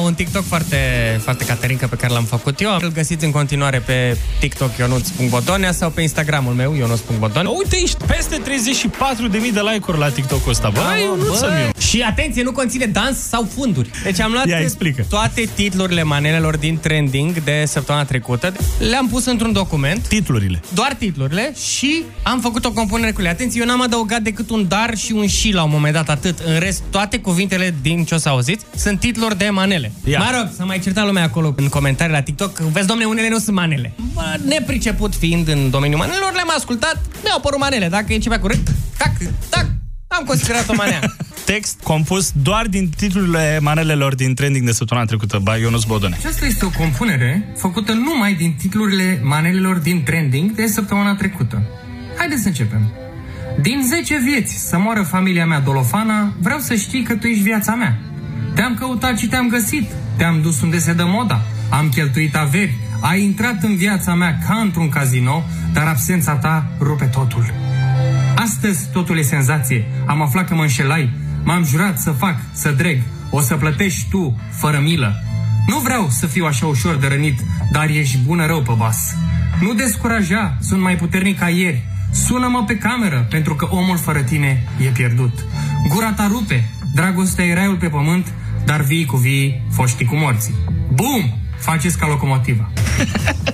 un TikTok foarte, foarte caterincă pe care l-am făcut eu. Îl găsiți în continuare pe TikTok ionuț.bodonea sau pe Instagramul meu ionuț.bodonea. Uite, ești peste 34.000 de like-uri la TikTok-ul ăsta. Și atenție, nu conține dans sau funduri. Deci am luat toate titlurile manelelor din trending de săptămâna trecută, le-am pus într-un document. Titlurile. Doar titlurile și am făcut o compunere cu ele. Atenție, eu n-am adăugat decât un dar și un și la un moment dat, atât. În rest, toate cuvintele din ce o să auziți sunt titluri de manele. Mă rog, să mai certa lumea acolo în comentarii la TikTok. Vezi, domne, unele nu sunt manele. Nepriceput fiind în domeniul manelelor, le-am ascultat, mi-au apărut manele. Dacă începea cu tac, am considerat o manea. Text compus doar din titlurile manelelor din trending de săptămâna trecută, by Ionuț Bodonea. Aceasta este o compunere făcută numai din titlurile manelelor din trending de săptămâna trecută. Haideți să începem. Din 10 vieți să moară familia mea Dolofana, vreau să știi că tu ești viața mea. Te-am căutat și te-am găsit, te-am dus unde se dă moda, am cheltuit averi, ai intrat în viața mea ca într-un casino, dar absența ta rupe totul. Astăzi totul e senzație, am aflat că mă înșelai, m-am jurat să fac, să dreg, o să plătești tu, fără milă. Nu vreau să fiu așa ușor de rănit, dar ești bună rău pe bas. Nu descuraja, sunt mai puternic ca ieri. Sună-mă pe cameră, pentru că omul fără tine e pierdut. Gura ta rupe, dragostea e raiul pe pământ, dar vii cu vii, foștii cu morții. Bum! Faceți ca locomotiva.